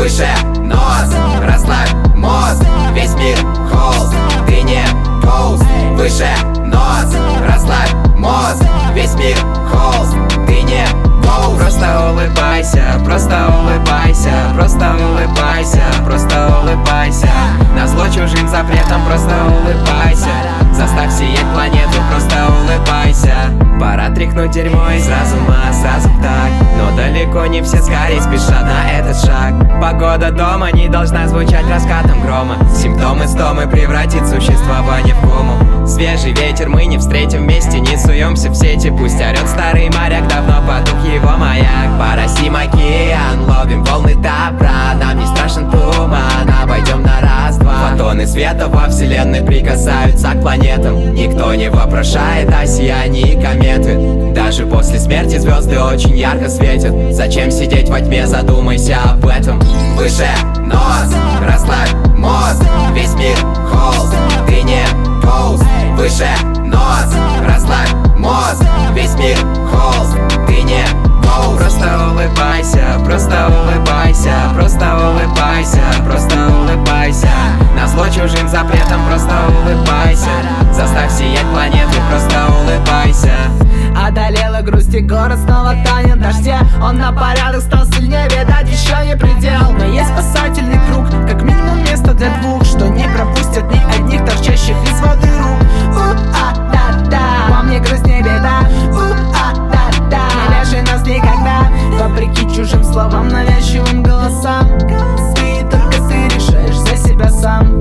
выше нос. Расслабь мозг, весь мир холст, ты не гоуст. Выше нос, расслабь мозг, весь мир холст, ты не гоуст. Просто улыбайся, просто улыбайся, просто улыбайся, просто улыбайся. Назло чужим запретам просто улыбайся. Заставь сиять планету, просто улыбайся. Пора тряхнуть дерьмо из разума, сразу так. Но далеко не все скорее спешат на этот шаг. Погода дома не должна звучать раскатом грома. Симптомы стомы превратит существование в кому. Свежий ветер мы не встретим вместе, не суемся в сети. Пусть орет старый моряк, давно потух его маяк. Поросим океан, ловим волны добра. Нам не страшен туман, обойдем на раз-два. Фотоны света во вселенной прикасаются к планетам. Никто не вопрошает о сиянии кометы. Даже после смерти звезды очень ярко светят. Зачем сидеть во тьме, задумайся об этом. Выше нос, расслабь мозг, весь мир холст, ты не гоуст. Выше нос, расслабь мозг, весь мир холст, ты не гоуст. Просто улыбайся, просто улыбайся, просто улыбайся, просто улыбайся. Назло чужим запретам просто улыбайся. Заставь сиять планету, просто улыбайся. Одолела грусть и город снова тонет в дожде. Он на порядок стал сильнее, видать еще не предел. Но есть спасательный круг, как минимум место для двух, что не пропустят ни одних торчащих из воды рук. Да-да, вам не грусть, не беда. Да-да, не вяжи нас никогда, вопреки чужим словам, навязчивым голосам. Ты только ты решаешь за себя сам.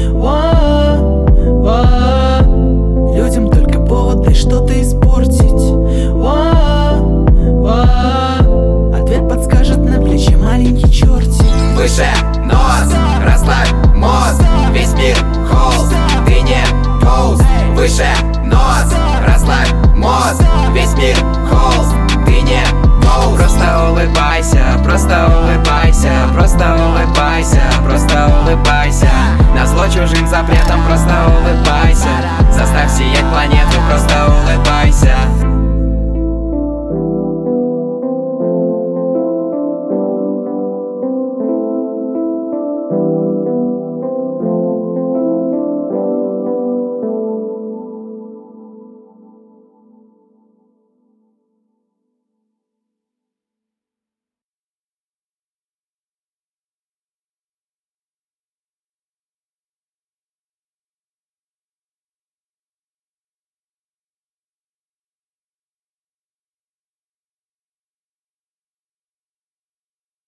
Людям только повод дай что-то испортить. Ответ подскажет на плече маленький чертик. Выше нос, расслабь мозг, весь мир холст, ты не гоуст. Выше нос, расслабь мозг, весь мир холст, ты не гоуст. Просто улыбайся, просто улыбайся, просто улыбайся, просто улыбайся. Назло чужим запретам просто улыбайся. Заставь сиять планету.